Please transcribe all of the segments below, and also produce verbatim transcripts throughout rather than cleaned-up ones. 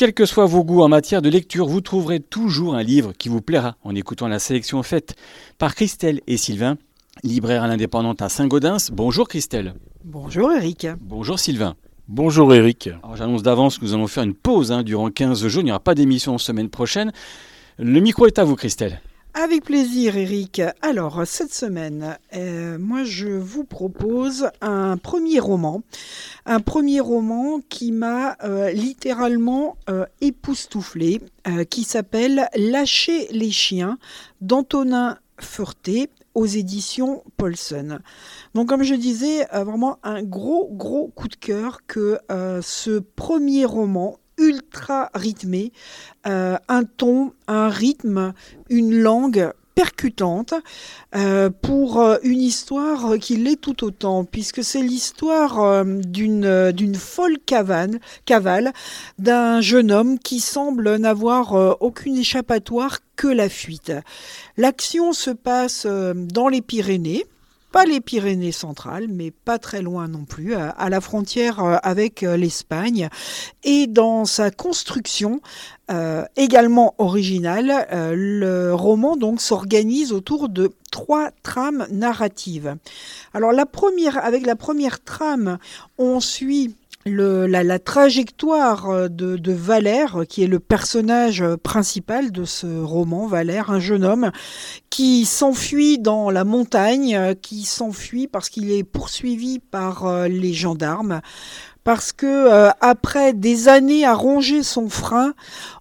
Quels que soient vos goûts en matière de lecture, vous trouverez toujours un livre qui vous plaira en écoutant la sélection faite par Christelle et Sylvain, libraire à l'indépendante à Saint-Gaudens. Bonjour Christelle. Bonjour Eric. Bonjour Sylvain. Bonjour Eric. Alors, j'annonce d'avance que nous allons faire une pause hein, durant quinze jours. Il n'y aura pas d'émission la semaine prochaine. Le micro est à vous Christelle. Avec plaisir Eric. Alors cette semaine, euh, moi je vous propose un premier roman. Un premier roman qui m'a euh, littéralement euh, époustouflé, euh, qui s'appelle « Lâcher les chiens » d'Antonin Fureté aux éditions Paulsen. Donc comme je disais, euh, vraiment un gros gros coup de cœur que euh, ce premier roman ultra rythmé, euh, un ton, un rythme, une langue percutante euh, pour euh, une histoire qui l'est tout autant, puisque c'est l'histoire euh, d'une, euh, d'une folle cavale, cavale d'un jeune homme qui semble n'avoir euh, aucune échappatoire que la fuite. L'action se passe euh, dans les Pyrénées, pas les Pyrénées centrales, mais pas très loin non plus, à la frontière avec l'Espagne. Et dans sa construction, euh, également originale, euh, le roman donc s'organise autour de trois trames narratives. Alors la première, avec la première trame, on suit Le, la, la trajectoire de, de Valère, qui est le personnage principal de ce roman, Valère, un jeune homme qui s'enfuit dans la montagne, qui s'enfuit parce qu'il est poursuivi par les gendarmes, parce que euh, après des années à ronger son frein,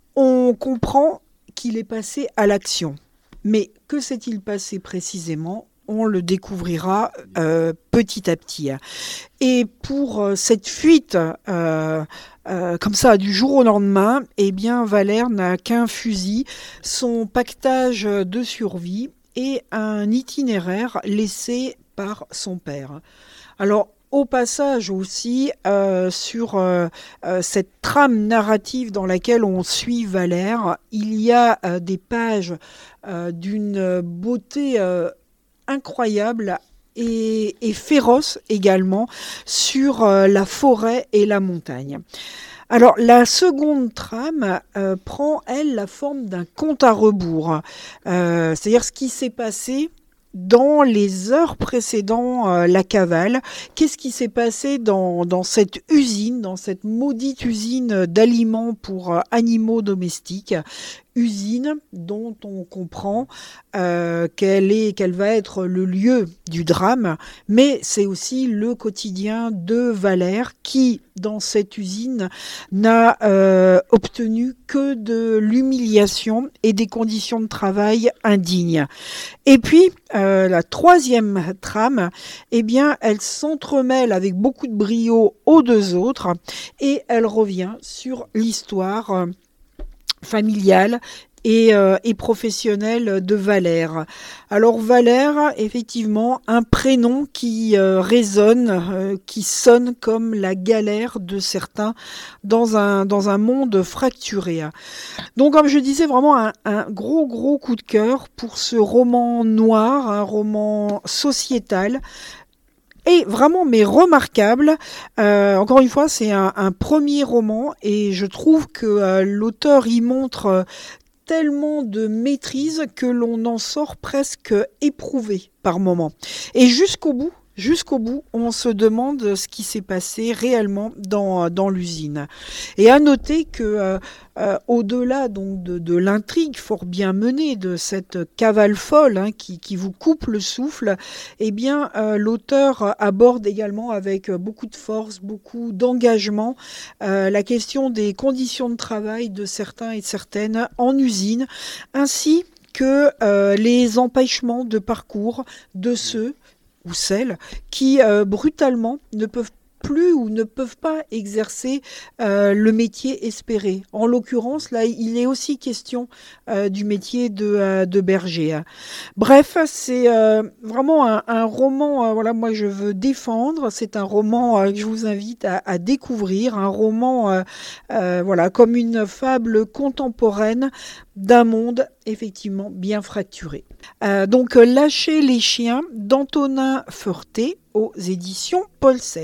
on comprend qu'il est passé à l'action. Mais que s'est-il passé précisément ? On le découvrira euh, petit à petit. Et pour euh, cette fuite, euh, euh, comme ça, du jour au lendemain, eh bien, Valère n'a qu'un fusil, son pactage de survie et un itinéraire laissé par son père. Alors, au passage aussi, euh, sur euh, euh, cette trame narrative dans laquelle on suit Valère, il y a euh, des pages euh, d'une beauté euh, incroyable et, et féroce également sur euh, la forêt et la montagne. Alors la seconde trame euh, prend, elle, la forme d'un compte à rebours, euh, c'est-à-dire ce qui s'est passé dans les heures précédant euh, la cavale. Qu'est-ce qui s'est passé dans, dans cette usine, dans cette maudite usine d'aliments pour euh, animaux domestiques, usine dont on comprend euh, qu'elle est, qu'elle va être le lieu du drame, mais c'est aussi le quotidien de Valère qui, dans cette usine, n'a euh, obtenu que de l'humiliation et des conditions de travail indignes. Et puis, euh, la troisième trame, eh bien, elle s'entremêle avec beaucoup de brio aux deux autres et elle revient sur l'histoire euh, familiale et, euh, et professionnelle de Valère. Alors Valère, effectivement, un prénom qui euh, résonne, euh, qui sonne comme la galère de certains dans un, dans un monde fracturé. Donc comme je disais, vraiment un, un gros gros coup de cœur pour ce roman noir, un roman sociétal, et vraiment, mais remarquable. Euh, encore une fois, c'est un, un premier roman et je trouve que euh, l'auteur y montre euh, tellement de maîtrise que l'on en sort presque éprouvé par moments. Et jusqu'au bout, jusqu'au bout, on se demande ce qui s'est passé réellement dans, dans l'usine. Et à noter que, euh, euh, au-delà donc de, de l'intrigue fort bien menée de cette cavale folle hein, qui, qui vous coupe le souffle, eh bien, euh, l'auteur aborde également avec beaucoup de force, beaucoup d'engagement, euh, la question des conditions de travail de certains et certaines en usine, ainsi que euh, les empêchements de parcours de ceux ou celles qui euh, brutalement ne peuvent plus ou ne peuvent pas exercer euh, le métier espéré. En l'occurrence, là, il est aussi question euh, du métier de, euh, de berger. Bref, c'est euh, vraiment un, un roman, euh, voilà, moi je veux défendre. C'est un roman euh, que je vous invite à, à découvrir, un roman, euh, euh, voilà, comme une fable contemporaine d'un monde effectivement bien fracturé. Euh, donc, Lâcher les chiens d'Antonin Fureté aux éditions Paulsen.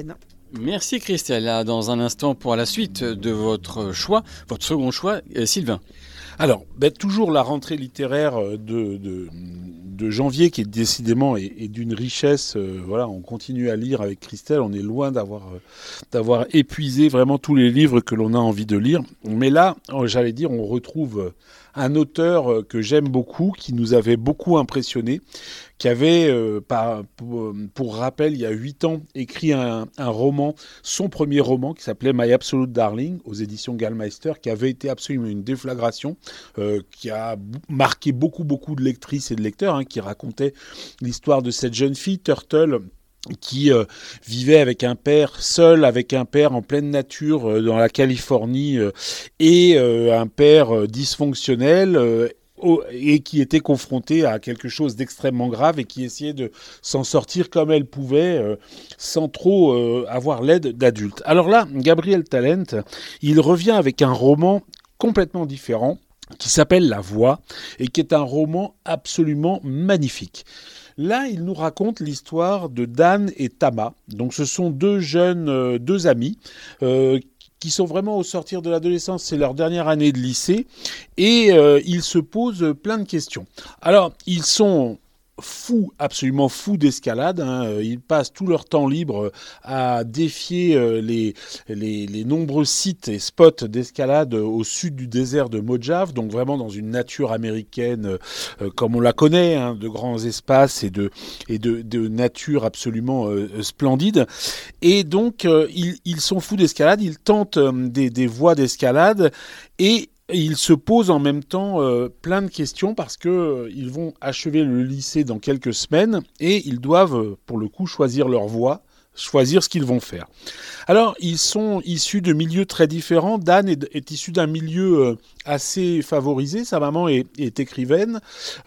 Merci Christelle. Là, dans un instant pour la suite de votre choix, votre second choix, euh, Sylvain. Alors, ben, toujours la rentrée littéraire de, de, de janvier qui est décidément est, est d'une richesse. Euh, voilà, on continue à lire avec Christelle. On est loin d'avoir, euh, d'avoir épuisé vraiment tous les livres que l'on a envie de lire. Mais là, j'allais dire, on retrouve un auteur que j'aime beaucoup, qui nous avait beaucoup impressionné, qui avait, euh, par, pour, pour rappel, il y a huit ans, écrit un, un roman, son premier roman, qui s'appelait My Absolute Darling, aux éditions Gallmeister, qui avait été absolument une déflagration, euh, qui a marqué beaucoup, beaucoup de lectrices et de lecteurs, hein, qui racontait l'histoire de cette jeune fille, Turtle, qui euh, vivait avec un père, seul avec un père en pleine nature euh, dans la Californie, euh, et euh, un père euh, dysfonctionnel, euh, et qui était confrontée à quelque chose d'extrêmement grave et qui essayait de s'en sortir comme elle pouvait, euh, sans trop euh, avoir l'aide d'adultes. Alors là, Gabriel Talent, il revient avec un roman complètement différent, qui s'appelle La Voix, et qui est un roman absolument magnifique. Là, il nous raconte l'histoire de Dan et Tama. Donc, ce sont deux jeunes, euh, deux amis, euh, qui sont vraiment au sortir de l'adolescence, c'est leur dernière année de lycée, et euh, ils se posent plein de questions. Alors, ils sont fous, absolument fous d'escalade, hein. Ils passent tout leur temps libre à défier les, les, les nombreux sites et spots d'escalade au sud du désert de Mojave, donc vraiment dans une nature américaine euh, comme on la connaît, hein, de grands espaces et de, et de, de nature absolument euh, splendide. Et donc, euh, ils, ils sont fous d'escalade, ils tentent euh, des, des voies d'escalade, et Et ils se posent en même temps euh, plein de questions parce que euh, ils vont achever le lycée dans quelques semaines et ils doivent, euh, pour le coup, choisir leur voie, choisir ce qu'ils vont faire. Alors, ils sont issus de milieux très différents. Dan est, est issu d'un milieu euh, assez favorisé. Sa maman est, est écrivaine.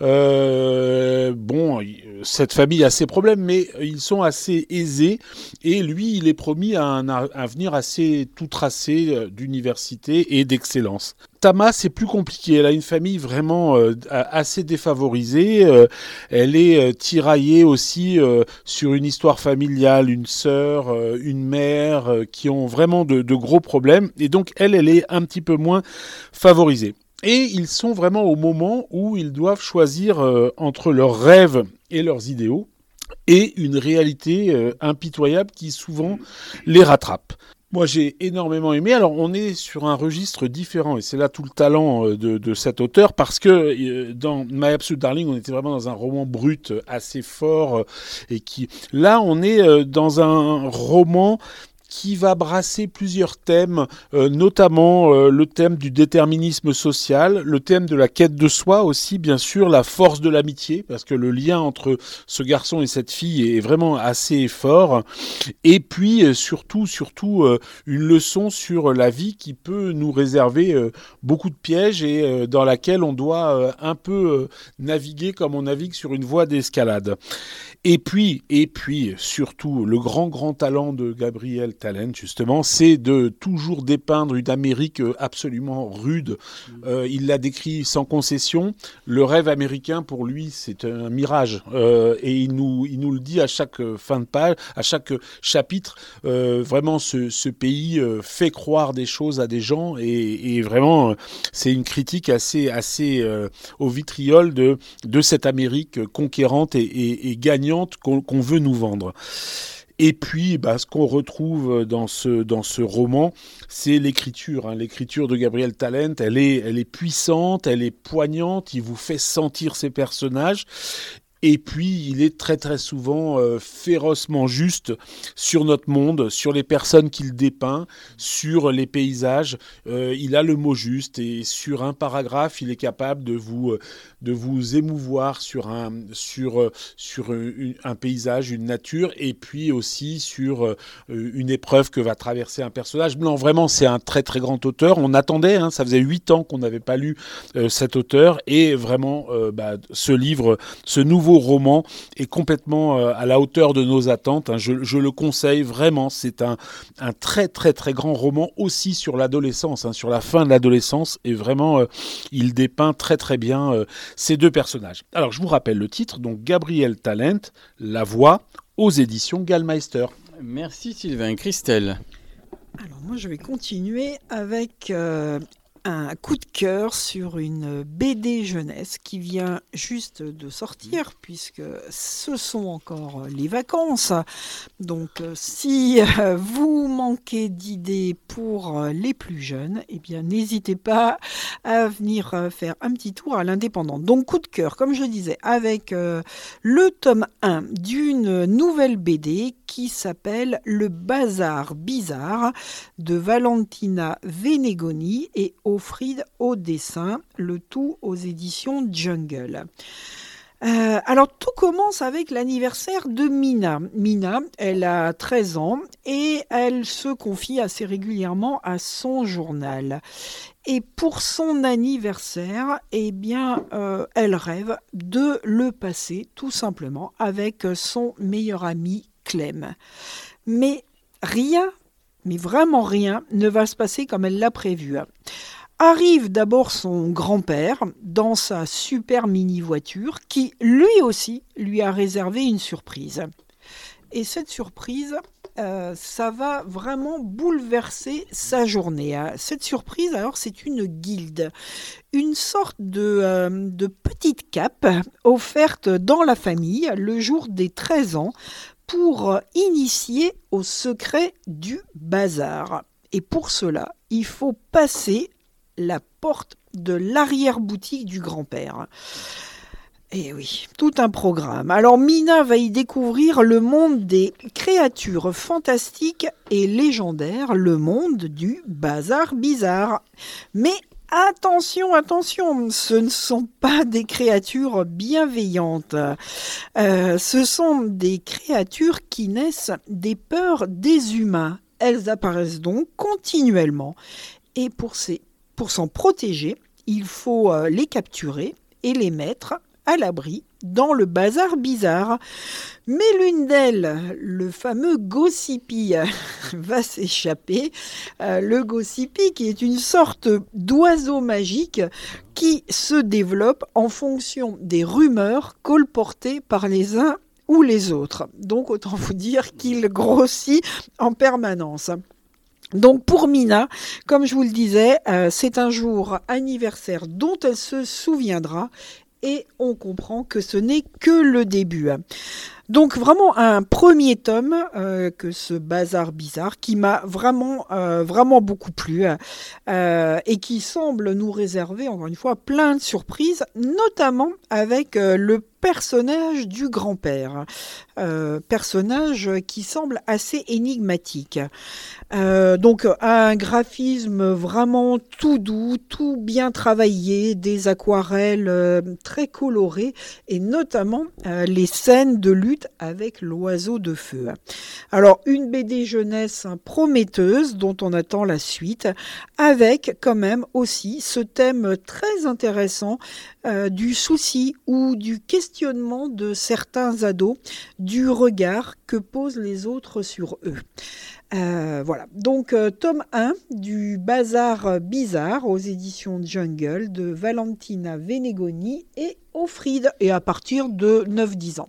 Euh, bon, cette famille a ses problèmes, mais ils sont assez aisés. Et lui, il est promis à un avenir assez tout tracé d'université et d'excellence. Tama, c'est plus compliqué. Elle a une famille vraiment euh, assez défavorisée. Euh, elle est euh, tiraillée aussi euh, sur une histoire familiale, une sœur, euh, une mère, euh, qui ont vraiment de, de gros problèmes. Et donc, elle, elle est un petit peu moins favorisée. Et ils sont vraiment au moment où ils doivent choisir euh, entre leurs rêves et leurs idéaux et une réalité euh, impitoyable qui souvent les rattrape. Moi, j'ai énormément aimé. Alors, on est sur un registre différent, et c'est là tout le talent de, de cet auteur, parce que dans My Absolute Darling, on était vraiment dans un roman brut assez fort, et qui, là, on est dans un roman qui va brasser plusieurs thèmes, euh, notamment euh, le thème du déterminisme social, le thème de la quête de soi aussi, bien sûr, la force de l'amitié, parce que le lien entre ce garçon et cette fille est vraiment assez fort, et puis euh, surtout, surtout euh, une leçon sur la vie qui peut nous réserver euh, beaucoup de pièges et euh, dans laquelle on doit euh, un peu euh, naviguer comme on navigue sur une voie d'escalade. Et puis, et puis, surtout, le grand, grand talent de Gabriel Talent, justement, c'est de toujours dépeindre une Amérique absolument rude. Euh, il l'a décrit sans concession. Le rêve américain, pour lui, c'est un mirage. Euh, et il nous, il nous le dit à chaque fin de page, à chaque chapitre. Euh, vraiment, ce, ce pays euh, fait croire des choses à des gens. Et, et vraiment, c'est une critique assez, assez euh, au vitriol de, de cette Amérique conquérante et, et, et gagnante Qu'on, qu'on veut nous vendre. Et puis, bah, ce qu'on retrouve dans ce, dans ce roman, c'est l'écriture. Hein. L'écriture de Gabriel Talent, elle est, elle est puissante, elle est poignante, il vous fait sentir ses personnages. Et puis, il est très très souvent euh, férocement juste sur notre monde, sur les personnes qu'il dépeint, sur les paysages. Euh, il a le mot juste et sur un paragraphe, il est capable de vous, de vous émouvoir sur un, sur, sur une, un paysage, une nature, et puis aussi sur euh, une épreuve que va traverser un personnage. Non, vraiment, c'est un très très grand auteur. On attendait, hein, ça faisait huit ans qu'on n'avait pas lu euh, cet auteur, et vraiment, euh, bah, ce livre, ce nouveau roman est complètement euh, à la hauteur de nos attentes. Hein. Je, je le conseille vraiment. C'est un, un très très très grand roman aussi sur l'adolescence, hein, sur la fin de l'adolescence, et vraiment euh, il dépeint très très bien euh, ces deux personnages. Alors je vous rappelle le titre, donc Gabriel Talent, La Voix, aux éditions Gallmeister. Merci Sylvain. Christelle. Alors moi je vais continuer avec euh, un coup de cœur sur une B D jeunesse qui vient juste de sortir puisque ce sont encore les vacances. Donc euh, si euh, vous manquez d'idées pour euh, les plus jeunes, eh bien n'hésitez pas à venir euh, faire un petit tour à l'Indépendant. Donc coup de cœur, comme je disais, avec euh, le tome un d'une nouvelle B D qui s'appelle Le Bazar Bizarre de Valentina Venegoni et Offrid au dessin, le tout aux éditions Jungle. Euh, alors tout commence avec l'anniversaire de Mina. Mina, elle a treize ans et elle se confie assez régulièrement à son journal. Et pour son anniversaire, eh bien, euh, elle rêve de le passer tout simplement avec son meilleur ami Clem. Mais rien, mais vraiment rien, ne va se passer comme elle l'a prévu. Arrive d'abord son grand-père dans sa super mini-voiture qui, lui aussi, lui a réservé une surprise. Et cette surprise, euh, ça va vraiment bouleverser sa journée. Cette surprise, alors, c'est une guilde, une sorte de, euh, de petite cape offerte dans la famille le jour des treize ans pour initier au secret du bazar. Et pour cela, il faut passer la porte de l'arrière-boutique du grand-père. Et oui, tout un programme. Alors Mina va y découvrir le monde des créatures fantastiques et légendaires, le monde du bazar bizarre. Mais attention, attention, ce ne sont pas des créatures bienveillantes. Euh, ce sont des créatures qui naissent des peurs des humains. Elles apparaissent donc continuellement. Et pour ces Pour s'en protéger, il faut euh, les capturer et les mettre à l'abri dans le bazar bizarre. Mais l'une d'elles, le fameux Gossipy, va s'échapper. Euh, le Gossipy qui est une sorte d'oiseau magique qui se développe en fonction des rumeurs colportées par les uns ou les autres. Donc autant vous dire qu'il grossit en permanence. Donc pour Mina, comme je vous le disais, euh, c'est un jour anniversaire dont elle se souviendra et on comprend que ce n'est que le début. Donc vraiment un premier tome euh, que ce bazar bizarre qui m'a vraiment euh, vraiment beaucoup plu euh, et qui semble nous réserver encore une fois plein de surprises, notamment avec euh, le personnage du grand-père, euh, personnage qui semble assez énigmatique. Euh, donc un graphisme vraiment tout doux, tout bien travaillé, des aquarelles euh, très colorées et notamment euh, les scènes de lutte avec l'oiseau de feu. Alors une B D jeunesse prometteuse dont on attend la suite, avec quand même aussi ce thème très intéressant euh, du souci ou du questionnement de certains ados, du regard que posent les autres sur eux. Euh, voilà, donc euh, tome un du Bazar Bizarre aux éditions Jungle de Valentina Venegoni et Offrid, et à partir de neuf dix ans.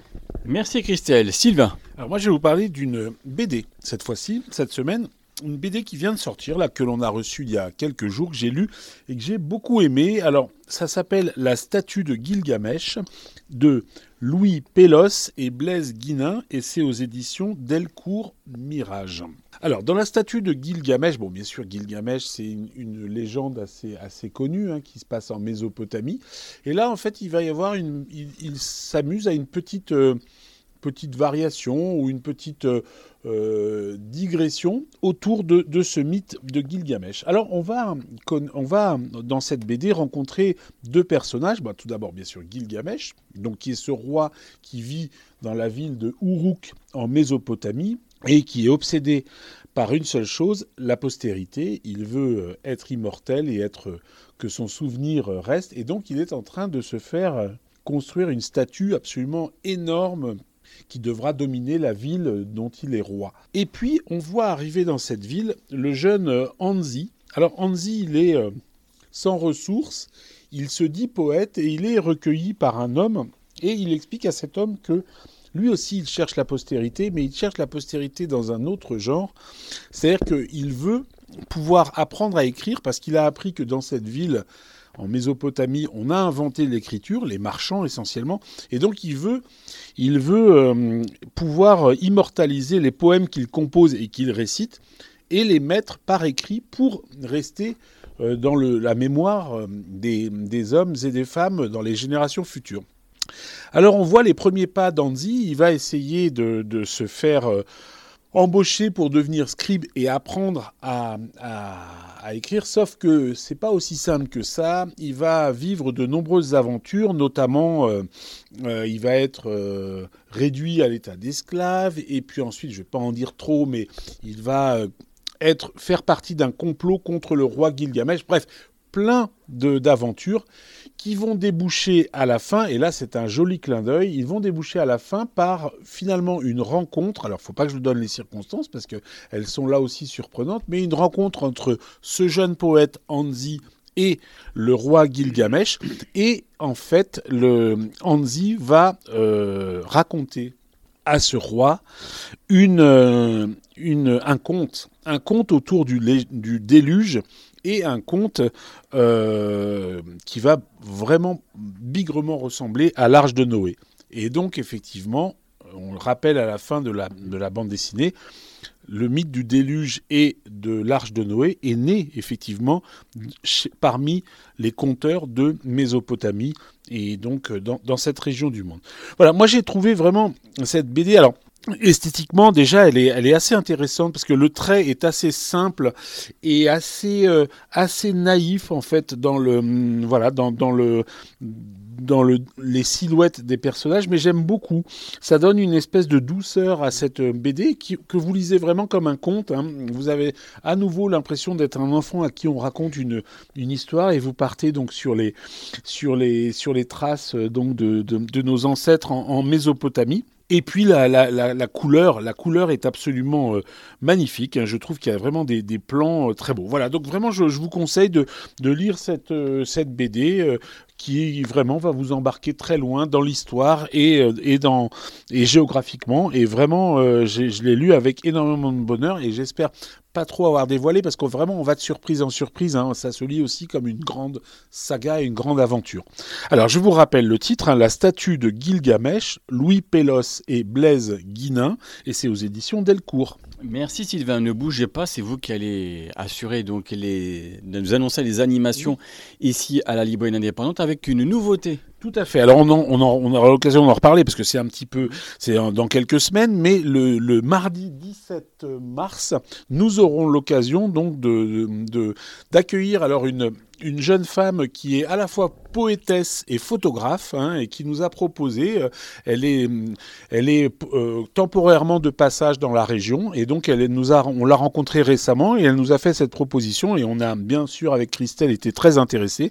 Merci Christelle. Sylvain. Alors moi je vais vous parler d'une B D cette fois-ci, cette semaine. Une B D qui vient de sortir, là, que l'on a reçue il y a quelques jours, que j'ai lu et que j'ai beaucoup aimé. Alors, ça s'appelle La statue de Gilgamesh de Louis Pélos et Blaise Guinin et c'est aux éditions Delcourt Mirage. Alors, dans La statue de Gilgamesh, bon, bien sûr, Gilgamesh, c'est une, une légende assez, assez connue hein, qui se passe en Mésopotamie. Et là, en fait, il va y avoir une... Il, il s'amuse à une petite... Euh, petite variation ou une petite euh, digression autour de, de ce mythe de Gilgamesh. Alors, on va, on va, dans cette B D, rencontrer deux personnages. Bah, tout d'abord, bien sûr, Gilgamesh, donc, qui est ce roi qui vit dans la ville de Uruk, en Mésopotamie, et qui est obsédé par une seule chose, la postérité. Il veut être immortel et être, que son souvenir reste. Et donc, il est en train de se faire construire une statue absolument énorme qui devra dominer la ville dont il est roi. Et puis, on voit arriver dans cette ville le jeune Hanzi. Alors, Hanzi, il est euh, sans ressources, il se dit poète et il est recueilli par un homme et il explique à cet homme que lui aussi, il cherche la postérité, mais il cherche la postérité dans un autre genre. C'est-à-dire qu'il veut pouvoir apprendre à écrire parce qu'il a appris que dans cette ville, en Mésopotamie, on a inventé l'écriture, les marchands essentiellement, et donc il veut, il veut euh, pouvoir immortaliser les poèmes qu'il compose et qu'il récite et les mettre par écrit pour rester euh, dans le, la mémoire des, des hommes et des femmes dans les générations futures. Alors on voit les premiers pas d'Anzi, il va essayer de, de se faire euh, embaucher pour devenir scribe et apprendre à, à, à écrire, sauf que c'est pas aussi simple que ça. Il va vivre de nombreuses aventures, notamment euh, euh, il va être euh, réduit à l'état d'esclave, et puis ensuite, je vais pas en dire trop, mais il va euh, être, faire partie d'un complot contre le roi Gilgamesh. Bref, plein de, d'aventures qui vont déboucher à la fin, et là c'est un joli clin d'œil, ils vont déboucher à la fin par finalement une rencontre, alors il ne faut pas que je vous donne les circonstances parce qu'elles sont là aussi surprenantes, mais une rencontre entre ce jeune poète Anzi et le roi Gilgamesh, et en fait le Anzi va euh, raconter à ce roi une, euh, une, un conte, un conte autour du, du déluge, et un conte euh, qui va vraiment bigrement ressembler à l'Arche de Noé. Et donc, effectivement, on le rappelle à la fin de la, de la bande dessinée, le mythe du déluge et de l'Arche de Noé est né, effectivement, chez, parmi les conteurs de Mésopotamie, et donc dans, dans cette région du monde. Voilà, moi j'ai trouvé vraiment cette B D... Alors, esthétiquement, déjà, elle est, elle est assez intéressante parce que le trait est assez simple et assez, euh, assez naïf en fait dans le, voilà, dans, dans le, dans le, les silhouettes des personnages. Mais j'aime beaucoup. Ça donne une espèce de douceur à cette B D qui, que vous lisez vraiment comme un conte. Hein. Vous avez à nouveau l'impression d'être un enfant à qui on raconte une, une histoire et vous partez donc sur les, sur les, sur les traces donc de, de, de nos ancêtres en, en Mésopotamie. Et puis la, la, la, la couleur, la couleur est absolument euh, magnifique. Hein. Je trouve qu'il y a vraiment des, des plans euh, très beaux. Voilà, donc vraiment, je, je vous conseille de, de lire cette, euh, cette B D euh, qui vraiment va vous embarquer très loin dans l'histoire et, euh, et, dans, et géographiquement. Et vraiment, euh, j'ai, je l'ai lu avec énormément de bonheur et j'espère pas trop avoir dévoilé parce que vraiment on va de surprise en surprise, hein. Ça se lit aussi comme une grande saga et une grande aventure. Alors je vous rappelle le titre, hein, La statue de Gilgamesh, Louis Pellos et Blaise Guinin, et c'est aux éditions Delcourt. Merci Sylvain, ne bougez pas, c'est vous qui allez assurer donc les, de nous annoncer les animations ici à la Librairie Indépendante avec une nouveauté. Tout à fait. Alors on, en, on, en, on aura l'occasion d'en reparler parce que c'est un petit peu, c'est dans quelques semaines, mais le, le mardi dix-sept mars, nous aurons l'occasion donc de, de, de d'accueillir alors une une jeune femme qui est à la fois poétesse et photographe, hein, et qui nous a proposé, euh, elle est, elle est euh, temporairement de passage dans la région, et donc elle nous a, on l'a rencontrée récemment, et elle nous a fait cette proposition, et on a bien sûr avec Christelle été très intéressés.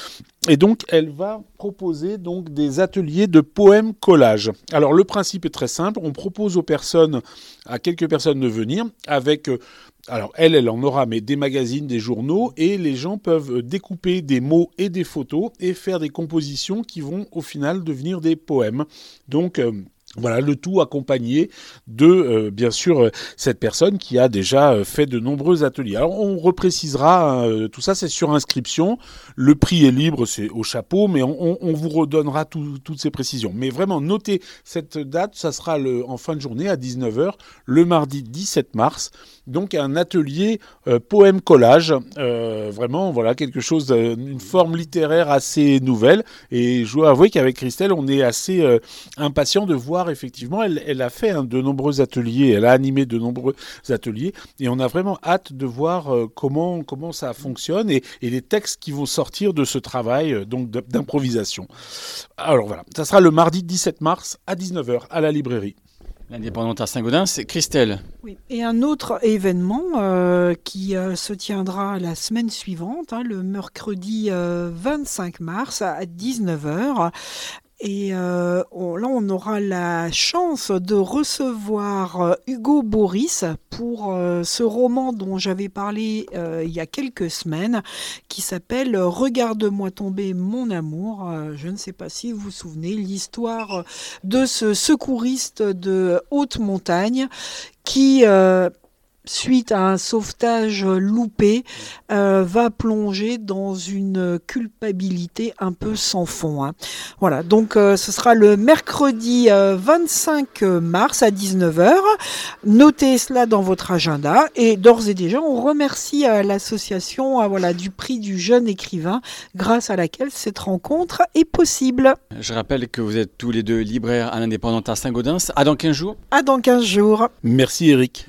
Et donc, elle va proposer donc des ateliers de poèmes collages. Alors, le principe est très simple. On propose aux personnes, à quelques personnes de venir avec, euh, alors elle, elle en aura, mais des magazines, des journaux, et les gens peuvent découper des mots et des photos et faire des compositions qui vont au final devenir des poèmes. Donc, euh, voilà, le tout accompagné de, euh, bien sûr, euh, cette personne qui a déjà euh, fait de nombreux ateliers. Alors, on reprécisera, euh, tout ça, c'est sur inscription. Le prix est libre, c'est au chapeau, mais on, on, on vous redonnera tout, toutes ces précisions. Mais vraiment, notez cette date, ça sera le, en fin de journée à dix-neuf heures, le mardi dix-sept mars. Donc, un atelier euh, poème-collage. Euh, vraiment, voilà, quelque chose, euh, une forme littéraire assez nouvelle. Et je dois avouer qu'avec Christelle, on est assez euh, impatient de voir. Effectivement, elle, elle a fait hein, de nombreux ateliers, elle a animé de nombreux ateliers, et on a vraiment hâte de voir euh, comment, comment ça fonctionne et, et les textes qui vont sortir de ce travail euh, donc d'improvisation. Alors voilà, ça sera le mardi dix-sept mars à dix-neuf heures à la librairie. L'Indépendante à Saint-Gaudens, c'est Christelle. Oui. Et un autre événement euh, qui euh, se tiendra la semaine suivante, hein, le mercredi euh, vingt-cinq mars à dix-neuf heures. Et euh, on, là, on aura la chance de recevoir euh, Hugo Boris pour euh, ce roman dont j'avais parlé euh, il y a quelques semaines, qui s'appelle « Regarde-moi tomber, mon amour ». Euh, je ne sais pas si vous vous souvenez, l'histoire de ce secouriste de haute montagne qui... Euh, suite à un sauvetage loupé, euh, va plonger dans une culpabilité un peu sans fond. Hein. Voilà, donc euh, ce sera le mercredi euh, vingt-cinq mars à dix-neuf heures. Notez cela dans votre agenda. Et d'ores et déjà, on remercie euh, l'association euh, voilà, du prix du jeune écrivain, grâce à laquelle cette rencontre est possible. Je rappelle que vous êtes tous les deux libraires à l'Indépendante à Saint-Gaudens. À dans quinze jours. À dans quinze jours. Merci Eric.